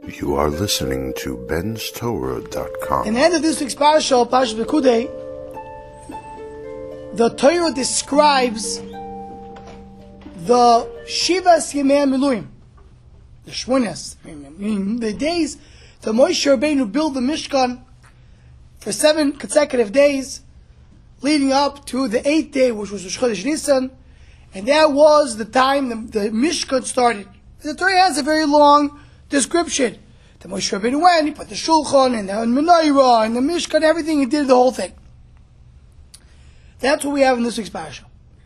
You are listening to benstorah.com. In the end of this week's parasha, Parashat Pekudei, the Torah describes the Shivas Yemei Miluim, the Shmonas, the days that Moshe Rabbeinu built the Mishkan for 7 consecutive days, leading up to the 8th day, which was Rosh Chodesh Nisan, and that was the time the Mishkan started. The Torah has a very long description. The Moshe Rabbeinu went, he put the Shulchan and the Menorah and the Mishkan, everything, he did the whole thing. That's what we have in this week's parasha.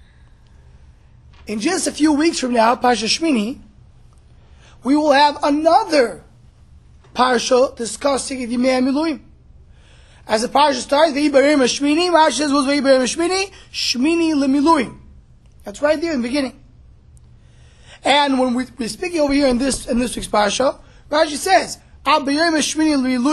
In just a few weeks from now, Parashat Shmini, we will have another parasha discussing the Yemei Miluim. As the parasha starts, V'yibarem Shmini, Rashi says was V'yibarem Shmini, Shmini LeMiluim. That's right there in the beginning. And when we're speaking over here in this week's parasha, Rashi says, so we have 2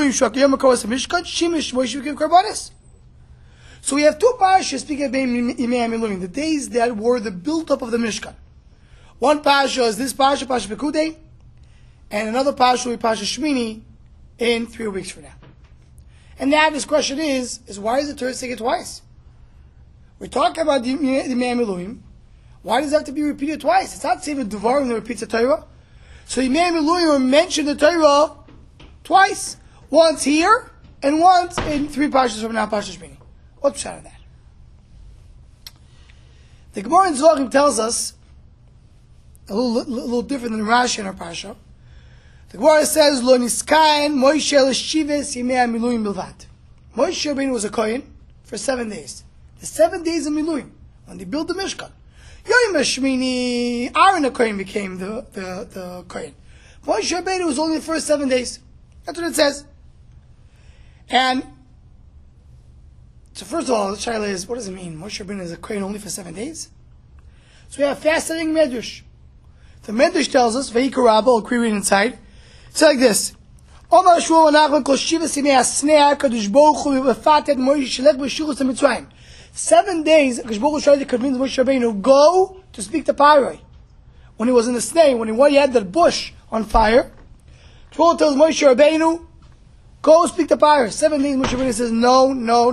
parashas speaking about Yemei Miluim, the days that were the build-up of the Mishkan. One parasha is this parasha, Parashat Pekudei, and another parasha will be Parashat Shmini in 3 weeks from now. And now this question is why does the Torah say it twice? We're talking about the Yemei Miluim. Why does it have to be repeated twice? It's not Sefer Devarim that repeats the Torah. So Yemei Miluim mentioned the Torah twice. Once here, and once in 3 parashas from now, Parashat Shmini. What's the pshat of that? The Gemara in Zvachim tells us, a little different than Rashi in our parasha. The Gemara says, Lo niskain Moshe l'shives Yemei Miluim bilvad. Moshe Rabbeinu was a Kohen for 7 days. The 7 days of Miluim, when they built the Mishkan. Yom HaShmini, Aaron the Kohen became the Kohen. Moshe Rabbeinu was only the first 7 days. That's what it says. And so first of all, the shaila is, what does it mean? Moshe Rabbeinu is a Kohen only for 7 days? So we have fascinating Medrash. The Medrash tells us, Vayikra Rabbah, I'll read inside. It's like this. Omar Shmuel Nachman kol shivas yemei hasnei HaKadosh Baruch Hu v'fatet Moshe shelech b'shuchos HaMitzrayim. 7 days, HaKadosh Baruch Hu tried to convince Moshe Rabbeinu, go to speak to Paroi. When he was in the sneh, when he had that bush on fire, Shmuel tells Moshe Rabbeinu, go speak to Paroi. 7 days, Moshe Rabbeinu says, no.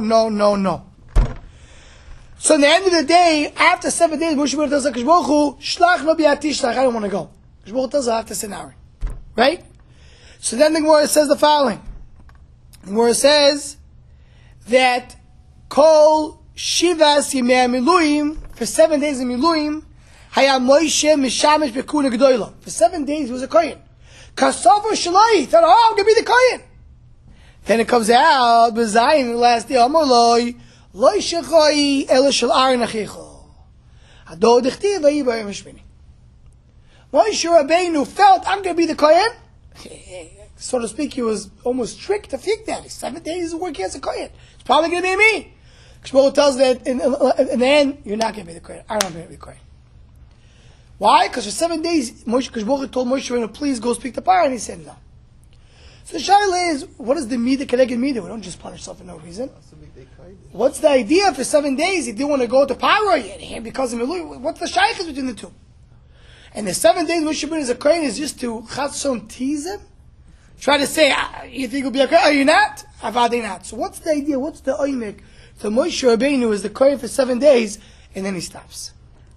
So in the end of the day, after 7 days, Moshe Rabbeinu tells HaKadosh Baruch Hu, shlach lo bi'ati shlach, I don't want to go. HaKadosh Baruch Hu tells I have to send Aaron. Right? So then the Gemara says the following. The Gemara says that Kol Shivas Yemei Miluim, for 7 days of Miluim, Haya Moshe Mishamesh Bekuna Gedoyla. For 7 days he was a Kohen. Kasover Shalai, thought, I'm going to be the Kohen. Then it comes out, B'zayin, the last day, Amaloi, Loi Shechoi, Ela Shal Aaron Achicho. Ado Dechtiv, V'yibarem Shmini. Moshe Rabbeinu felt, I'm going to be the Kohen. So to speak, he was almost tricked to think that. 7 days of working as a Kohen. It's probably going to be me. Shmuel tells that in the end, you're not going to be the Kohen. I'm not going to be the Kohen. Why? Because for 7 days, Shmuel told Moshe Rabbeinu, please go speak to Paroi, and he said no. So the shaila is, what is the midah connected midah? We don't just punish ourselves for no reason. What's the idea for 7 days? He didn't want to go to Paroi because of Miluim. What's the shaykhs between the two? And the 7 days Moshe Rabbeinu is a Kohen is just to chatzon tease him? Try to say, you think you'll be a Kohen? Are you not? Avadi not. So what's the idea? What's the oimek? So Moshe Rabbeinu is the Kohen for 7 days, and then he stops.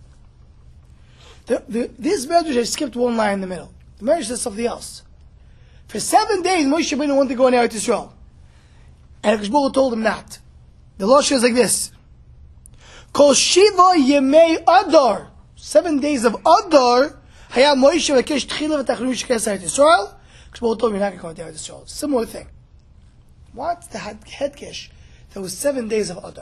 This Medrash, I skipped one line in the middle. The Medrash says something else. For 7 days, Moshe Rabbeinu wanted to go in Eretz Yisrael. And HaKadosh Baruch Hu told him not. The Lashon is like this. Kol Shiva Yemei Adar. 7 days of Adar, Haya Moshe Vakesh Tchila V'Tachlum Shekes Eretz Yisrael. HaKadosh Baruch Hu told him you're not going to go to Eretz Yisrael. Similar thing. What's the Hedkesh? There was 7 days of Adar.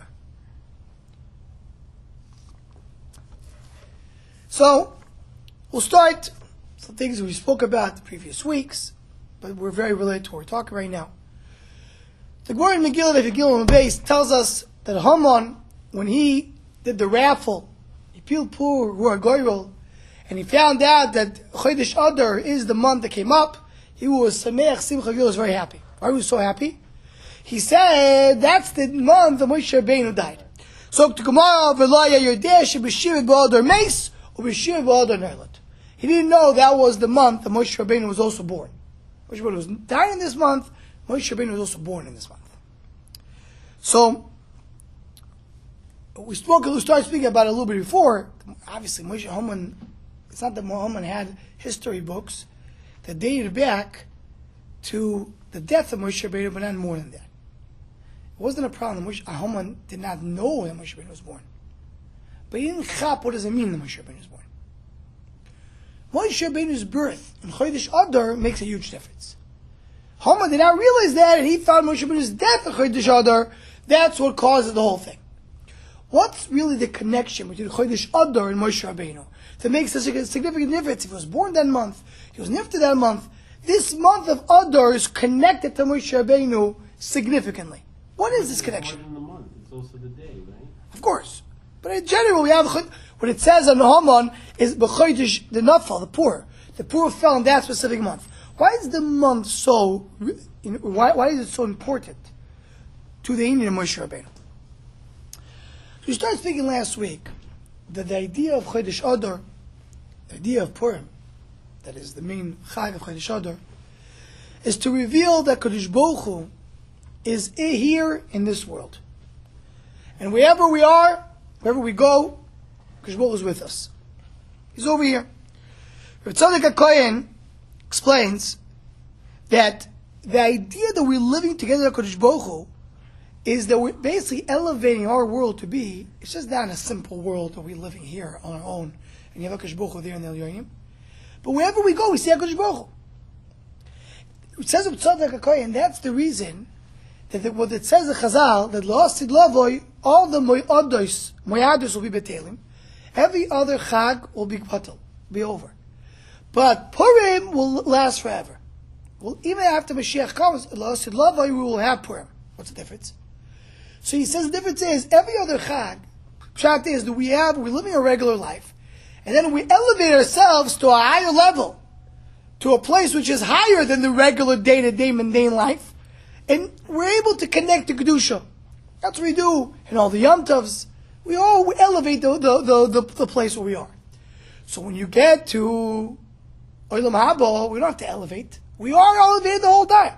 So, we'll start some things we spoke about the previous weeks, but we're very related to what we're talking right now. The Gemara in Megillah, Megillah base tells us that Haman, when he did the raffle, he peeled poor Ruach Goyrel, and he found out that Chodesh Adar is the month that came up, he was Sameach Simcha Gil, was very happy. Why was he so happy? He said that's the month that Moshe Rabbeinu died. So to Gemara, V'laya Yodeh Sheb'Shivit B'Adar Meis, or B'Shivit B'Adar Nerlet. He didn't know that was the month that Moshe Rabbeinu was also born. Moshe Rabbeinu was dying in this month. Moshe Rabbeinu was also born in this month. So, we started speaking about it a little bit before. Obviously, Moshe Haman, it's not that Haman had history books that dated back to the death of Moshe Rabbeinu, but not more than that. It wasn't a problem. Haman did not know that Moshe Rabbeinu was born. But he didn't chap what does it mean that Moshe Rabbeinu was born. Moshe Rabbeinu's birth in Chodesh Adar makes a huge difference. Haman did not realize that, and he found Moshe Rabbeinu's death in Chodesh Adar. That's what causes the whole thing. What's really the connection between Chodesh Adar and Moshe Rabbeinu that makes such a significant difference? If he was born that month, he was nifted that month. This month of Adar is connected to Moshe Rabbeinu significantly. What is this connection? More than the month, it's also the day, right? Of course. But in general, we have what it says on Haman is b'chodesh the nafal, the poor. The poor fell in that specific month. Why is the month so? Why is it so important to the Indian Moshe Rabbeinu? So we started speaking last week that the idea of Chodesh Adar, the idea of Purim, that is the main Chag of Chodesh Adar, is to reveal that Kadosh Baruch Hu is here in this world. And wherever we are, wherever we go, Kadosh Baruch Hu is with us. He's over here. Rav Tzadok HaKohen explains that the idea that we're living together with Kadosh Baruch Hu is that we're basically elevating our world to be, it's just not a simple world that we're living here on our own, and you have HaKadosh Baruch Hu there in the Elyonim. But wherever we go, we see HaKadosh Baruch Hu. It says Rav Tzadok HaKohen, that's the reason that what it says in Chazal, that La'asid Lavoy, all the Moyados will be betelim, every other Chag will be patel, be over. But Purim will last forever. Well, even after Mashiach comes, La'asid Lavoy, we will have Purim. What's the difference? So he says the difference is, every other Chag, Pshat is that we're living a regular life, and then we elevate ourselves to a higher level, to a place which is higher than the regular day-to-day mundane life, and we're able to connect to Kedusha. That's what we do in all the Yom Tovs. We elevate the place where we are. So when you get to Olam Haba, we don't have to elevate. We are elevated the whole time.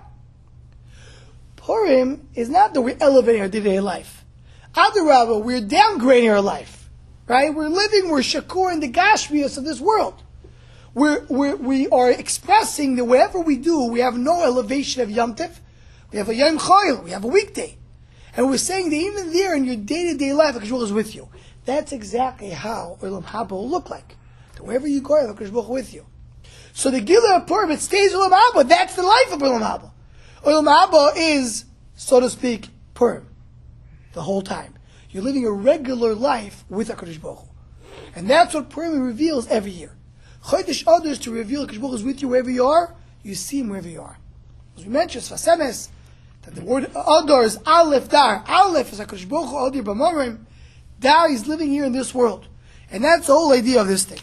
Purim is not that we're elevating our day-to-day life. Adarabah, we're downgrading our life. Right? We're shakur in the Gashmias of this world. We are expressing that whatever we do, we have no elevation of Yom Tov. We have a Yom Chayil, we have a weekday. And we're saying that even there in your day-to-day life, HaKadosh Baruch Hu is with you. That's exactly how Olam Haba will look like. That wherever you go, HaKadosh Baruch Hu is with you. So the Gila of Purim, it stays Olam Haba. That's the life of Olam Haba. Olam Haba is, so to speak, Purim. The whole time. You're living a regular life with HaKadosh Baruch Hu. And that's what Purim reveals every year. Chodesh Adar is to reveal HaKadosh Baruch Hu is with you wherever you are. You see him wherever you are. As we mentioned, Sfasemes, that the word Adar is Aleph Dar. Aleph is HaKadosh Baruch Hu Adir B'Marim. Dar is living here in this world. And that's the whole idea of this thing.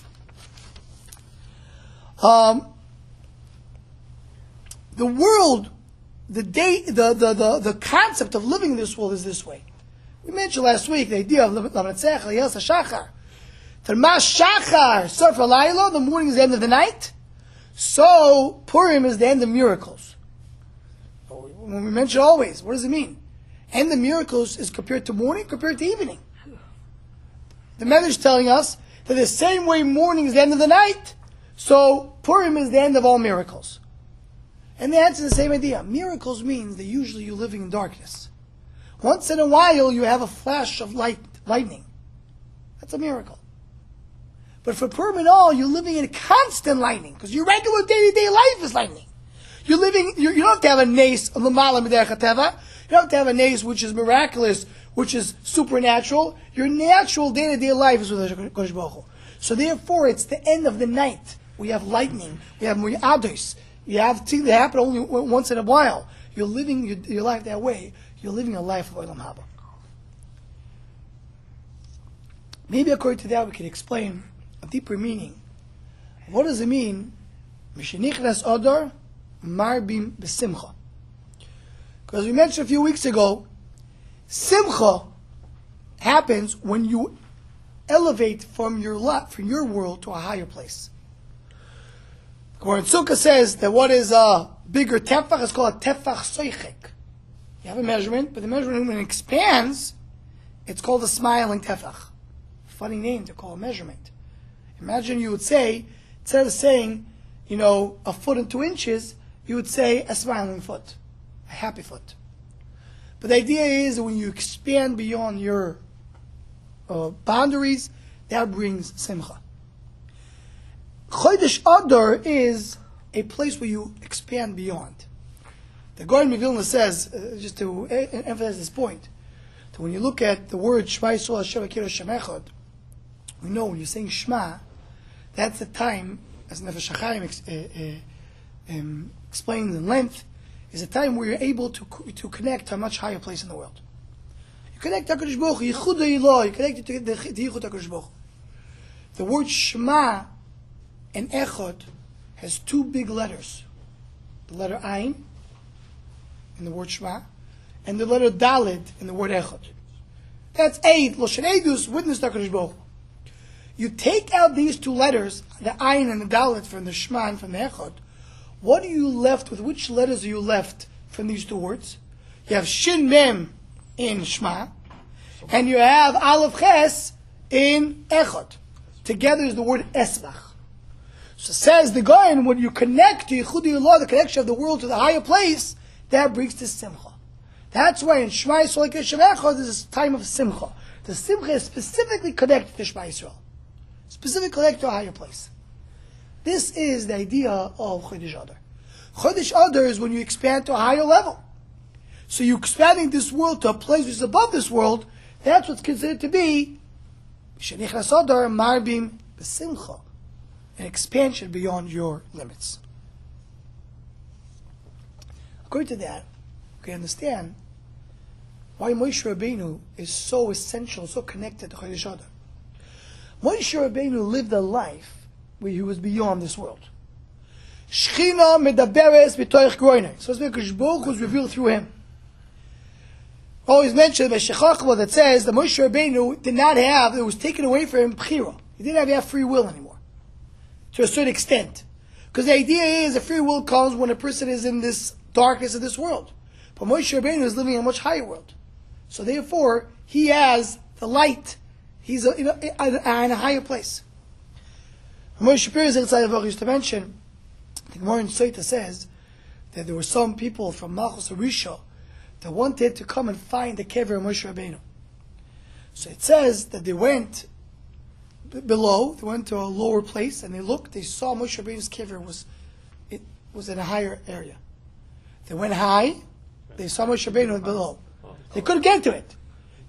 The world, the concept of living in this world is this way. We mentioned last week the idea of Lamatzech, Yelsa Shachar. Termas Shachar, Surf Alayla, the morning is the end of the night. So, Purim is the end of miracles. When we mention always, what does it mean? End of miracles is compared to morning, compared to evening. The Medrash is telling us that the same way morning is the end of the night, so Purim is the end of all miracles. And the answer is the same idea. Miracles means that usually you're living in darkness. Once in a while you have a flash of lightning. That's a miracle. But for Purim and all, you're living in constant lightning, because your regular day-to-day life is lightning. You don't have to have a nace, you don't have to have a nace which is miraculous, which is supernatural. Your natural day-to-day life is with HaKadosh Baruch Hu. So therefore, it's the end of the night. We have lightning, we have mu'adis. You have things that happen only once in a while. You're living your life that way. You're living a life of Olam Haba. Maybe according to that we can explain a deeper meaning. What does it mean? Mishenichnas Adar Marbim B'Simcha. Because we mentioned a few weeks ago, Simcha happens when you elevate from your world to a higher place. Gemara in Sukkah says that what is a bigger tefach is called a tefach soichek. You have a measurement, but the measurement when it expands, it's called a smiling tefach. Funny name to call a measurement. Imagine you would say, instead of saying, a foot and 2 inches, you would say a smiling foot, a happy foot. But the idea is that when you expand beyond your boundaries, that brings simcha. Chodesh Adar is a place where you expand beyond. The Gaon Vilna says, just to emphasize this point, that when you look at the word Shema Yisrael Hashem Elokeinu Hashem Echad, we know when you're saying Shema, that's the time, as Nefesh HaChaim explains in length, is a time where you're able to connect to a much higher place in the world. You connect to HaKadosh Baruch Hu, Yichud Ha'Ilah, you connect to the Yichud HaKadosh Baruch Hu. The word Shema and Echad has 2 big letters. The letter Ayin in the word Shema, and the letter Daled in the word Echad. That's Eid, Loshen Eidus, witness to HaKadosh Baruch Hu. You take out these 2 letters, the Ayin and the Daled from the Shema and from the Echad, what are you left with? Which letters are you left from these 2 words? You have Shin Mem in Shema, and you have Aleph Ches in Echad. Together is the word Esbach. So says the Gaon, when you connect to Yichud Ha'Ilah, the connection of the world to the higher place, that brings to Simcha. That's why in Shema Yisrael Hashem Echad there is a time of Simcha. The Simcha is specifically connected to Shema Yisrael. Specifically connected to a higher place. This is the idea of Chodesh Adar. Chodesh Adar is when you expand to a higher level. So you're expanding this world to a place which is above this world. That's what's considered to be Shenichnas Adar Marbim B'Simcha, an expansion beyond your limits. According to that, we can understand why Moshe Rabbeinu is so essential, so connected to Chodesh Adar. Moshe Rabbeinu lived a life where he was beyond this world. Shechina medaberes b'toich groiner. So Hakadosh Baruch Hu was revealed through him. Always mentioned by Shechachma that says that Moshe Rabbeinu did not have, it was taken away from him, bchira. He didn't have free will anymore, to a certain extent. Because the idea is that free will comes when a person is in this darkness of this world. But Moshe Rabbeinu is living in a much higher world. So therefore, he has the light. He's in a higher place. Moshe Shapiro used to mention, the Gemara in Soita says that there were some people from Malchus Arisha that wanted to come and find the kever of Moshe Rabbeinu. So it says that they went below, they went to a lower place, and they looked, they saw Moshe Rabbeinu's kever was in a higher area. They went high, they saw Moshe Rabbeinu below. They couldn't get to it.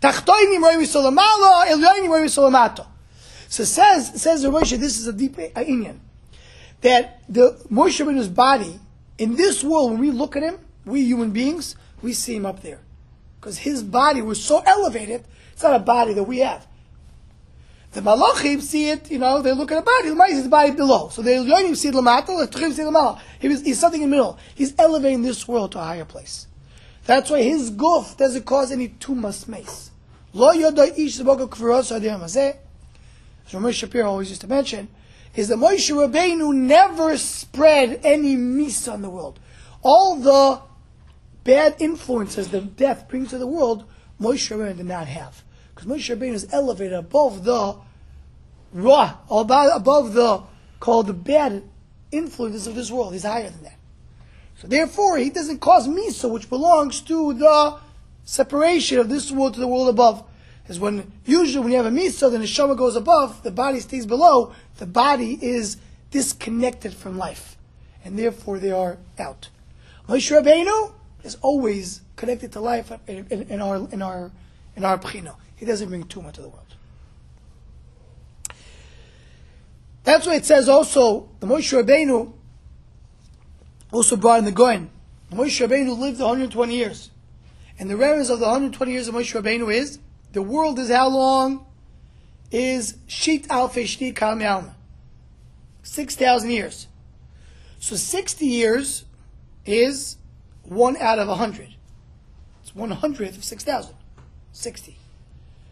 So says the Moshe, this is a deep inyan, that the Moshe Rabbeinu's body, in this world, when we look at him, we human beings, we see him up there. Because his body was so elevated, it's not a body that we have. The Malachim see it, they look at the body, the Malachim see the body below. So the Elyonim see it Lamata, the Tuchim see it Lamala. He's something in the middle. He's elevating this world to a higher place. That's why his guf doesn't cause any tumas mace. Lo yoda ish zeboko k'furos adiyam hazeh. As Ramesh Shapiro always used to mention, is that Moshe Rabbeinu never spread any misa in the world. All the bad influences that death brings to the world, Moshe Rabbeinu did not have. Because Moshe Rabbeinu is elevated above the ra, above the, called the bad influences of this world. He's higher than that. So therefore, he doesn't cause misa, which belongs to the separation of this world to the world above. Is usually when you have a misa, the neshama goes above, the body stays below, the body is disconnected from life. And therefore they are out. Moshe Rabbeinu is always connected to life in our bchina. He doesn't bring tumah to the world. That's why it says also, the Moshe Rabbeinu also brought in the Goyen. Moshe Rabbeinu lived 120 years. And the remnants of the 120 years of Moshe Rabbeinu is, the world is how long? Is Shit Alfei Shti Kal Me'alma. 6,000 years. So 60 years is 1 out of 100. It's 100th of 6,000. 60.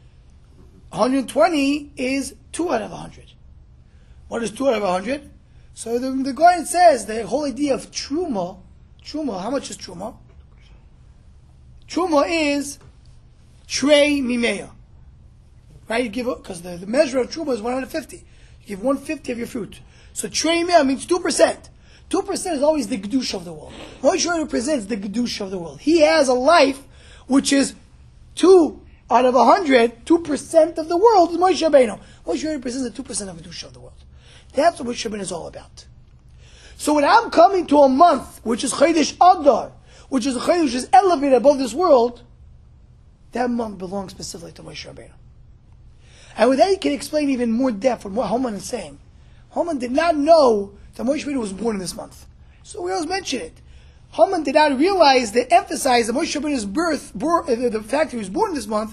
120 is 2 out of 100. What is 2 out of 100? So the Goyen says the whole idea of truma, how much is truma? Truma is trei mimeya. Right? You give, because the measure of truma is 150. You give 150 of your fruit. So trei mimeya means 2%. 2% is always the Kedusha of the world. Moshe represents the Kedusha of the world. He has a life which is 2 out of 100, 2% of the world is Moshe Rabbeinu. Moshe represents the 2% of the Kedusha of the world. That's what Moshe Rabbeinu is all about. So when I'm coming to a month, which is Chodesh Adar, which is a Chodesh which is elevated above this world, that month belongs specifically to Moshe Rabbeinu. And with that you can explain even more depth from what Haman is saying. Haman did not know that Moshe Rabbeinu was born in this month. So we always mention it. Haman did not realize, they emphasize that Moshe Rabbeinu's birth, the fact that he was born this month,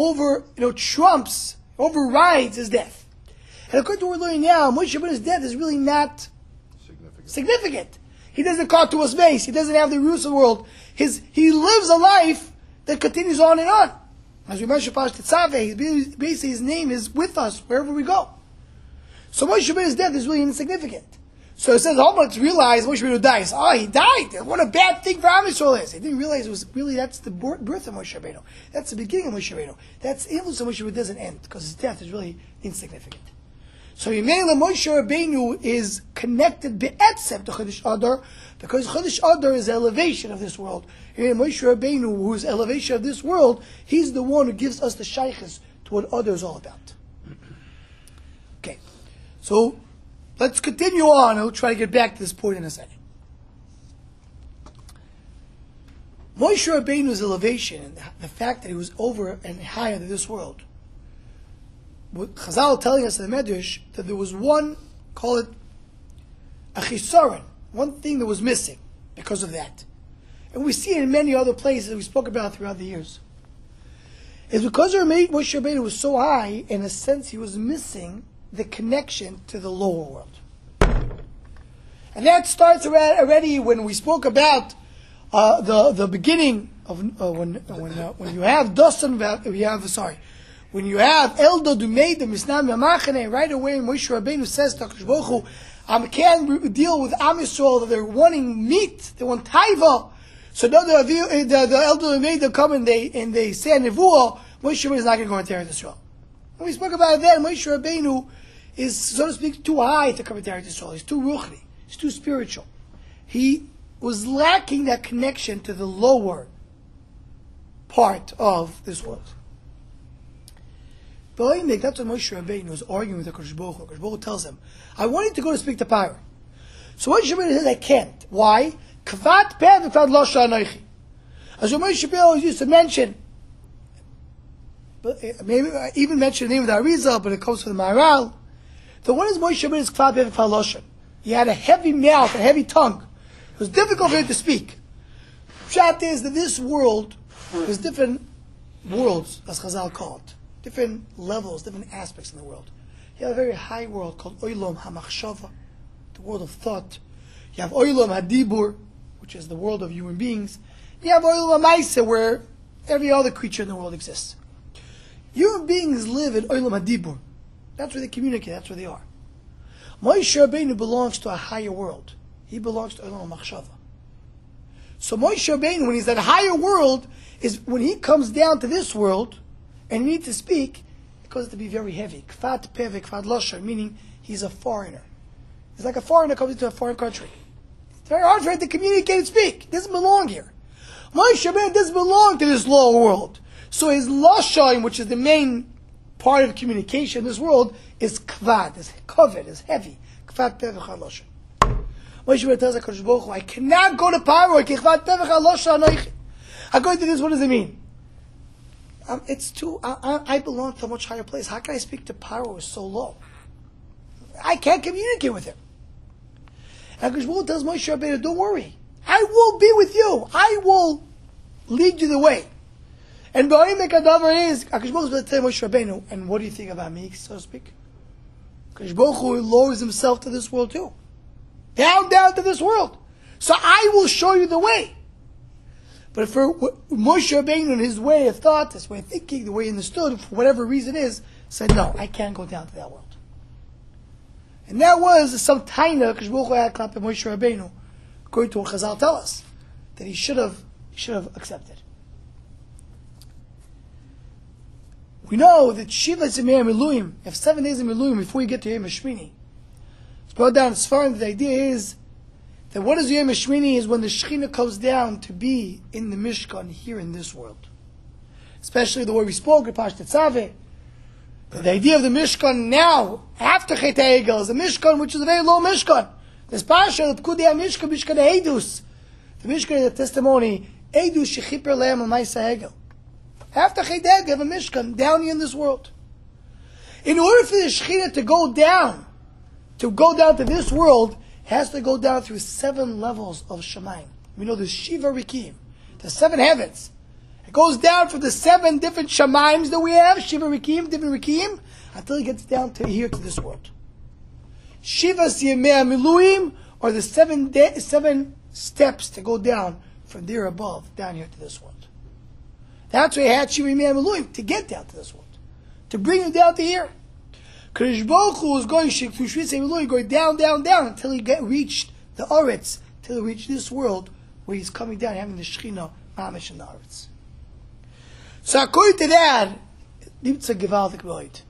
overrides his death. And according to what we're learning now, Moshe Rabbeinu's death is really not significant. He doesn't come to a space. He doesn't have the roots of the world. He lives a life that continues on and on. As we mentioned, Pash Tetzaveh, basically his name is with us wherever we go. So Moshe Rabbeinu's death is really insignificant. So it says, Haman realized Moshe Rabbeinu dies. Oh, he died. What a bad thing for Am Yisrael is. He didn't realize it was really, that's the birth of Moshe Rabbeinu. That's the beginning of Moshe Rabbeinu. That's the influence of Moshe Rabbeinu doesn't end, because his death is really insignificant. So Yemela Moshe Rabbeinu is connected be'etzem to Chodesh Adar, because Chodesh Adar is the elevation of this world. And Moshe Rabbeinu, who's elevation of this world, he's the one who gives us the shaykhs to what Adar is all about. Okay. So, let's continue on. We'll try to get back to this point in a second. Moshe Rabbeinu's elevation and the fact that he was over and higher than this world. Chazal telling us in the Medrash that there was one, call it a chisaron, one thing that was missing because of that. And we see it in many other places that we spoke about throughout the years. It's because Moshe Rabbeinu was so high, in a sense he was missing the connection to the lower world. And that starts already when we spoke about the beginning of when you have when you have Eldo Dumei the Misnam Yamachane, right away Moshe Rabbeinu says to HaKadosh Baruch Hu, I can't deal with Am Yisrael, that they're wanting meat, they want taiva. So now the Eldo Dumei they come and they say a nevuah, Moshe Rabbeinu is not going to go into Eretz Yisrael. And we spoke about it then. Moshe Rabbeinu is, so to speak, too high to come into Eretz Yisrael. He's too ruchni. He's too spiritual. He was lacking that connection to the lower part of this world. But that's what Moshe Rabbeinu was arguing with the HaKadosh Baruch Hu. HaKadosh Baruch Hu tells him, I wanted to go to speak to Paro. So Moshe Rabbeinu says, I can't. Why? Kvat peh v'kvad lo sha'anoichi. As Moshe Rabbeinu used to mention, but maybe I even mentioned the name of the Arizal, but it comes from the Maharal. The one is Moshe Rabbeinu's kvad peh v'kvad lo sha'anoichi. He had a heavy mouth, a heavy tongue. It was difficult for him to speak. Pshat is that this world, there's different worlds, as Chazal call it. Different levels, different aspects in the world. You have a very high world called Olam HaMachshava, the world of thought. You have Olam HaDibur, which is the world of human beings. You have Olam HaMaisa, where every other creature in the world exists. Human beings live in Olam HaDibur. That's where they communicate, that's where they are. Moshe Rabbeinu belongs to a higher world. He belongs to Olam HaMachshava. So Moshe Rabbeinu, when he's at a higher world, is when he comes down to this world, and he needs to speak, it causes it to be very heavy. Kvat peh v'kvad lo sha'anoichi, meaning he's a foreigner. It's like a foreigner comes into a foreign country. It's very hard for him to communicate and speak. He doesn't belong here. Moshe Rabbeinu doesn't belong to this lower world. So his lashon, which is the main part of communication in this world, is kvad, is kavod, is heavy. Kvat peh v'kvad lo sha'anoichi. Moshe Rabbeinu tells HaKadosh Baruch Hu, I cannot go to Paro, kvat peh v'kvad lo sha'anoichi. According to this, what does it mean? It's too. I belong to a much higher place. How can I speak to Paro who is so low? I can't communicate with him. And HaKadosh Baruch Hu tells Moshe Rabbeinu, don't worry. I will be with you. I will lead you the way. And Ba'omek Adavar is, HaKadosh Baruch Hu is going to tell Moshe Rabbeinu, and what do you think about me, so to speak? HaKadosh Baruch Hu lowers himself to this world too. Down to this world. So I will show you the way. But for Moshe Rabbeinu, in his way of thought, his way of thinking, the way he understood, for whatever reason is, said, no, I can't go down to that world. And that was some taina Kadosh Baruch Hu had klapei Moshe Rabbeinu, according to what Chazal tell us, that he should have accepted. We know that Shiva is a Miluim. You have 7 days of Miluim before you get to Yom HaShmini. It's brought down as far as the idea is that what is Yom HaShmini is when the Shekhinah comes down to be in the Mishkan here in this world. Especially the way we spoke, Pash Tetzaveh. The idea of the Mishkan now, after Chet HaEgel, is a Mishkan which is a very low Mishkan. This Pasha, the Pekudei HaMishkan, Mishkan Eidus. The Mishkan is a testimony, Eidus Shechiper Lehem L'Maisa HaEgel. After Chet HaEgel, you have a Mishkan down here in this world. In order for the Shekhinah to go down to this world, it has to go down through 7 levels of Shemayim. We know there's Shiva Rikim, the 7 heavens. It goes down from the 7 different Shemaims that we have, Shiva Rikim, different Rikim, until it gets down to here to this world. Shiva Yemei Miluim are the 7 steps to go down from there above, down here to this world. That's why he had Shiva Yemei Miluim, to get down to this world. To bring him down to here. Kadosh Baruch Hu is going through Shvitz Miluim, going down, until he reached the Oretz, till he reached this world, where he's coming down, having the Shekhinah, Mamish in the Oretz. So according to that, it's a gewaltig right.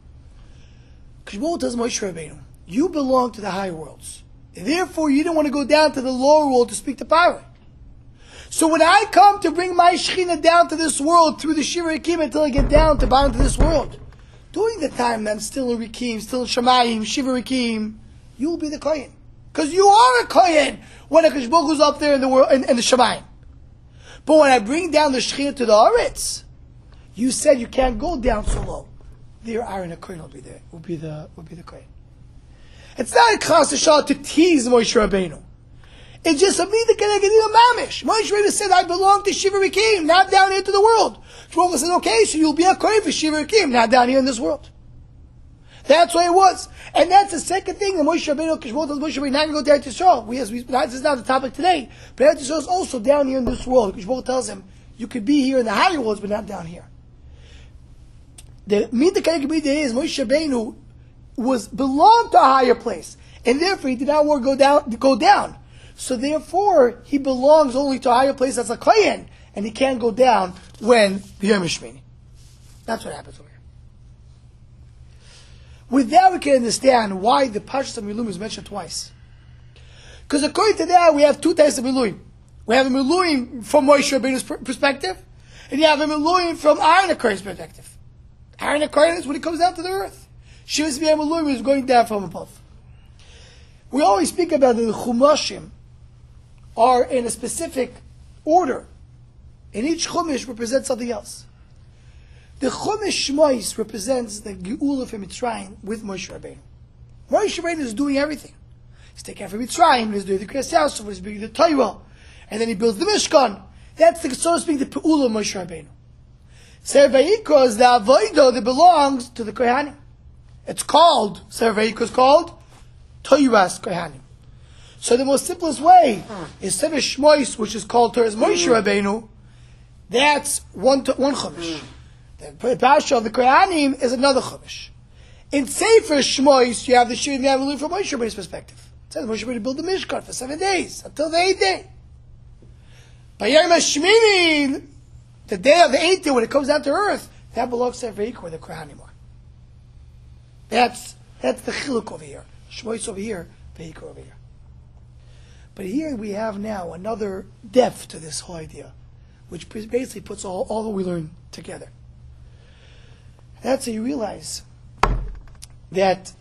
Kadosh Baruch Hu tells Moshe Rabbeinu, you belong to the higher worlds. And therefore, you don't want to go down to the lower world to speak to Paro. So when I come to bring my Shekhinah down to this world through the Shiva Rikim until I get down to bottom to this world, during the time that I'm still in Rikim, still in Shemayim, Shiva Rikim, you'll be the Kohen. Because you are a Kohen when Kadosh Baruch Hu's up there in the world, in the Shemayim. But when I bring down the Shekhinah to the Aretz, you said you can't go down so low. There, Aaron, a Kohen will be there. Will be the Kohen. It's not a Chas V'Shalom to tease Moshe Rabbeinu. It's just a Mida Keneged Mamish. Moshe Rabbeinu said, I belong to Shiva Rikim, not down here to the world. Shmuel said, okay, so you'll be a Kohen for Shiva Rikim, not down here in this world. That's what it was. And that's the second thing that Moshe Rabbeinu, Kishmol tells Moshe Rabbeinu, not to go down to Yisrael. This is not the topic today. But Eretz Yisrael is also down here in this world. Kishmol tells him, you could be here in the higher worlds, but not down here. The Mida Keneged Mida is Moshe Rabbeinu belonged to a higher place. And therefore he did not want to go down. So therefore, he belongs only to a higher place as a Kohen, and he can't go down when the Yom HaShmini. That's what happens over here. With that, we can understand why the Parshas of Miluim is mentioned twice. Because according to that, we have 2 types of Miluim. We have a Miluim from Moshe Rabbeinu's perspective, and you have a Miluim from Aaron HaKohen's perspective. Aaron HaKohen is when he comes down to the earth. Shiva Miluim is going down from above. We always speak about the Chumashim are in a specific order, and each Chumash represents something else. The Chumash Shmois represents the Geula from Mitzrayim with Moshe Rabbeinu. Moshe Rabbeinu is doing everything. He's taking care of Mitzrayim, he's doing the Kriyas Yasuf, he's building the Torah, and then he builds the Mishkan. That's, so to speak, the Pe'ula of Moshe Rabbeinu. Sefer Vayikra is the Avodah that belongs to the Kohanim. It's called, Sefer Vayikra is called Torah's Kohanim. So the most simplest way is Sefer Shmois, which is called Torah's Moshe Rabbeinu. That's one Chumash. The Pasha of the Kohanim is another Chumash. In Sefer Shmois, you have the Shir Miluim from Moshe Rabbeinu's perspective. It says Moshe Rabbeinu built the Mishkan for 7 days, until the 8th day. By Yom HaShmini, the day of the 8th day, when it comes down to earth, that belongs to Sefer Vayikra, where the Kohanim are. That's the Chiluk over here. Shmois over here, Vayikra over here. But here we have now another depth to this whole idea, which basically puts all that we learn together. That's how you realize that,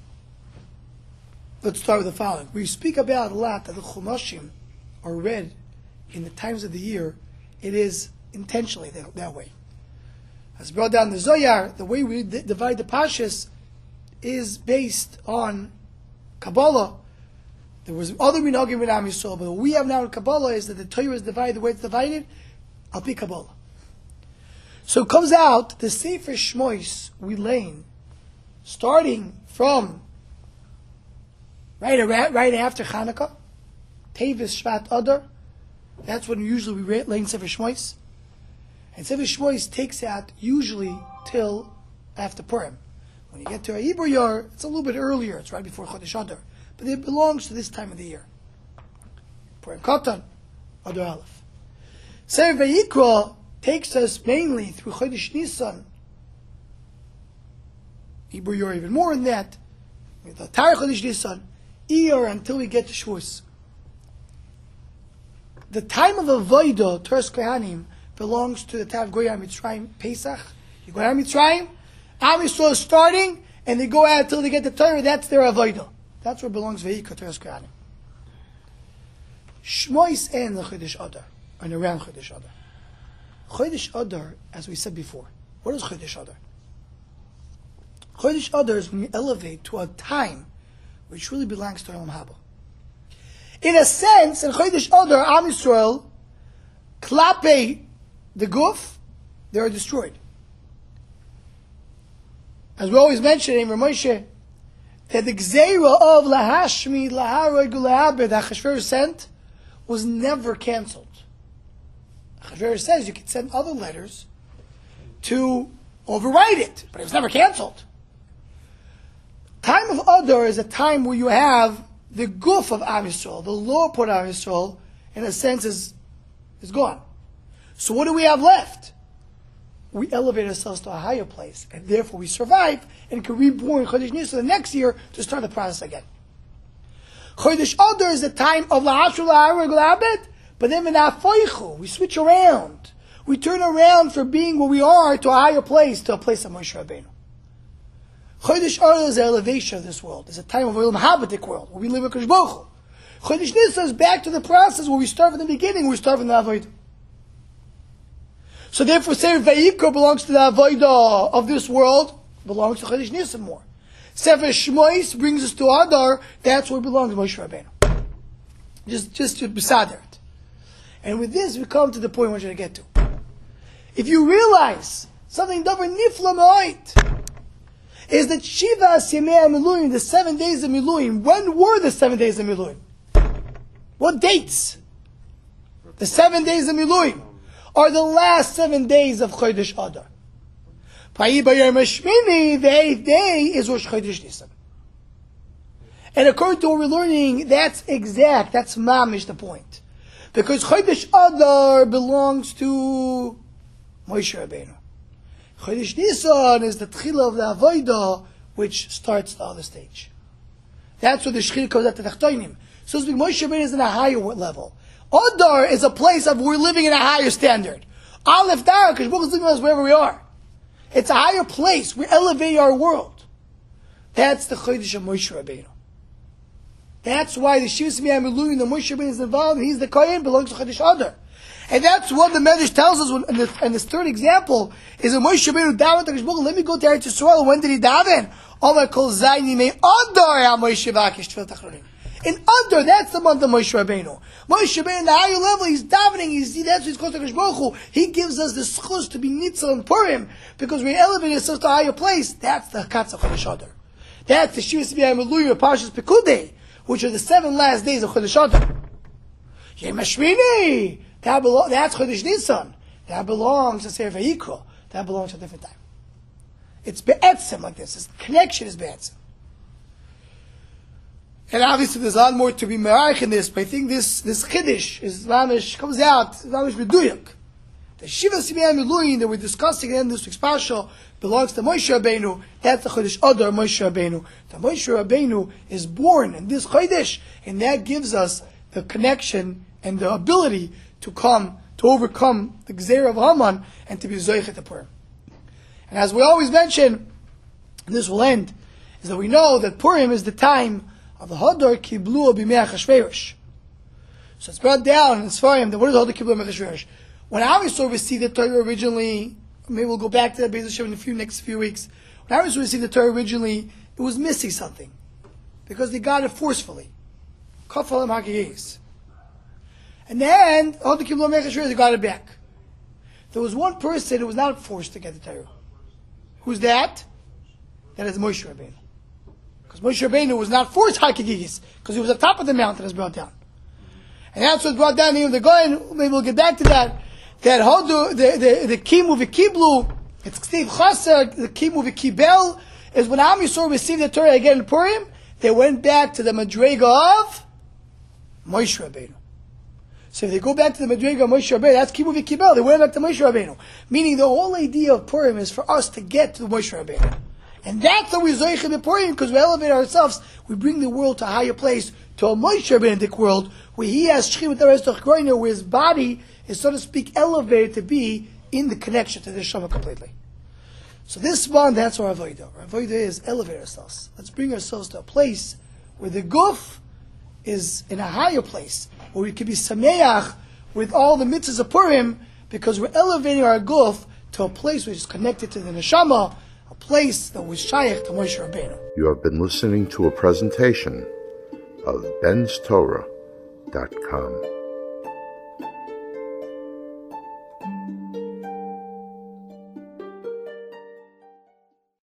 let's start with the following. We speak about a lot that the Chumashim are read in the times of the year. It is intentionally that way. As brought down the Zohar, the way we divide the Pashas is based on Kabbalah. There was other minhagim in Am Yisrael, but what we have now in Kabbalah is that the Torah is divided the way it's divided, al pi Kabbalah. So it comes out, the Sefer Shmois we learn, starting from right after Chanukah, Tevis Shvat Adar, that's when usually we learn Sefer Shmois. And Sefer Shmois takes out usually till after Purim, When you get to Hebrew year, it's a little bit earlier. It's right before Chodesh Adar. But it belongs to this time of the year. Purim Katan, Adar Aleph. Sefer Vayikra takes us mainly through Chodesh Nisan. Hebrew year even more than that. With the entire Chodesh Nisan, Iyar until we get to Shavuos. The time of Avodah, Toras Kohanim, belongs to the time of Goyah Mitzrayim, Pesach. You go out Mitzrayim, Am Yisrael is starting, and they go out until they get the Torah. That's their Avodah. That's where it belongs. Vayikra Toras Kohanim. Shmois and the Chodesh Adar, and around Chodesh Adar. Chodesh Adar, as we said before, what is Chodesh Adar? Chodesh Adar is when you elevate to a time which really belongs to Olam Haba. In a sense, in Chodesh Adar, Am Yisrael, klape the guf, they are destroyed. As we always mention in Ramoshe, that the Gzeira of Lahashmi, Lahareg, Lahabed, that Achashverosh sent, was never cancelled. Achashverosh says you can send other letters to override it, but it was never cancelled. Time of Adar is a time where you have the guf of Am Yisrael, the lower part of Am Yisrael, in a sense, is gone. So what do we have left? We elevate ourselves to a higher place, and therefore we survive and can reborn Chodesh Nisan the next year to start the process again. Chodesh Adar is the time of La'ashu La'areg La'abed, but then we switch around. We turn around for being where we are to a higher place, to a place of Moshe Rabbeinu. Chodesh Adar is the elevation of this world. It's a time of Olam Habadik world, where we live with Kodesh Baruch Hu. Chodesh Nisan is back to the process where we start from the beginning, we start from the Avodah. So therefore, Sefer Vayikra belongs to the Avodah of this world, belongs to Chodesh Nisan more. Sefer Shmois brings us to Adar, that's where it belongs to Moshe Rabbeinu. Just to besader it. And with this, we come to the point we're going to get to. If you realize something davar nifla ma'oit, is that Shiva Yemei Miluim, the 7 days of Miluim, when were the 7 days of Miluim? What dates? The 7 days of Miluim are the last 7 days of Chodesh Adar. The 8th day is Rosh Chodesh Nisan. And according to what we're learning, that's exact, that's mamish the point. Because Chodesh Adar belongs to Moshe Rabbeinu. Chodesh Nisan is the tchila of the Avodah, which starts the other stage. That's where the Shechir comes at the Tachtonim. So to speak, Moshe Rabbeinu is in a higher level. Adar is a place of we're living in a higher standard. Aleph Dar, because Baruch is living with us wherever we are. It's a higher place. We elevate our world. That's the Chodesh of Moshe Rabbeinu. That's why the Shivas Mi'amiluim, the Moshe Rabbeinu is involved, and he's the Kohen, belongs to Chodesh Adar. And that's what the Medrash tells us, and this third example is that Moshe Rabbeinu davened to Baruch, let me go to Eretz Yisrael. When did he daven? Omar kol zayni me Adar ha Moshe Vakish tefillah tachronim. In Adar, that's the month of Moshe Rabbeinu. Moshe Rabbeinu, in the higher level, he's davening, that's what he's called to Baruch Hu. He gives us the schus to be Nitzel and Purim, because we elevate ourselves to a higher place. That's the Katz of Chodesh Adar. That's the Shivas Mi'amiluim, Parshas Pekudei, which are the 7 last days of Chodesh Adar. Yom HaShmini, that's Chodesh Nisan. That belongs to Sefer Vayikra. That belongs to a different time. It's Be'etzim like this. The connection is Be'etzim. And obviously there's a lot more to be merach in this, but I think this Chiddush is mamish, comes out, mamish B'duyuk. The Shivas Mi'amiluim that we're discussing in this week's Parsha belongs to Moshe Rabbeinu. That's the Chodesh Adar, Moshe Rabbeinu. The Moshe Rabbeinu is born in this Chodesh, and that gives us the connection and the ability to overcome the Gzeira of Haman, and to be Zoichet to Purim. And as we always mention, and this will end, is that we know that Purim is the time of the Hadar Kiblu B'mei Achashverosh. So it's brought down in Sfarim that what is Hadar Kiblu B'mei Achashverosh? When Am Yisrael received the Torah originally, maybe we'll go back to that Beis Hashem in the next few weeks. When Am Yisrael received the Torah originally, it was missing something, because they got it forcefully. Kafalim Hakiyis. And then Hadar Kiblu B'mei Achashverosh, they got it back. There was one person who was not forced to get the Torah. Who's that? That is Moshe Rabbeinu. Because Moshe Rabbeinu was not forced Hakiyis, because he was on top of the mountain as brought down. And that's what brought down the Goyen. Maybe we'll get back to that. That Hodu, the Kimu v'Kiblu, it's Ksiv Chaser, the Kimu v'Kibel, is when Am Yisrael received the Torah again in Purim, they went back to the Madrega of Moshe Rabbeinu. So if they go back to the Madrega of Moshe Rabbeinu, that's Kibbutz V'Kibel. They went back to Moshe Rabbeinu. Meaning the whole idea of Purim is for us to get to Moshe Rabbeinu. And that's how we Zoicha the Purim, because we elevate ourselves. We bring the world to a higher place, to a Moshe Rabbeinu world, where he has Shechim V'Tarez Groiner, where his body is, so to speak, elevated to be in the connection to the Shema completely. So this one, that's our Avodah. Our Avodah is elevate ourselves. Let's bring ourselves to a place where the Guf is in a higher place, where we can be Sameach with all the mitzvahs of Purim, because we're elevating our Guf to a place which is connected to the Neshama, a place that was Shaykh to Moshe Rabbeinu. You have been listening to a presentation of benstorah.com.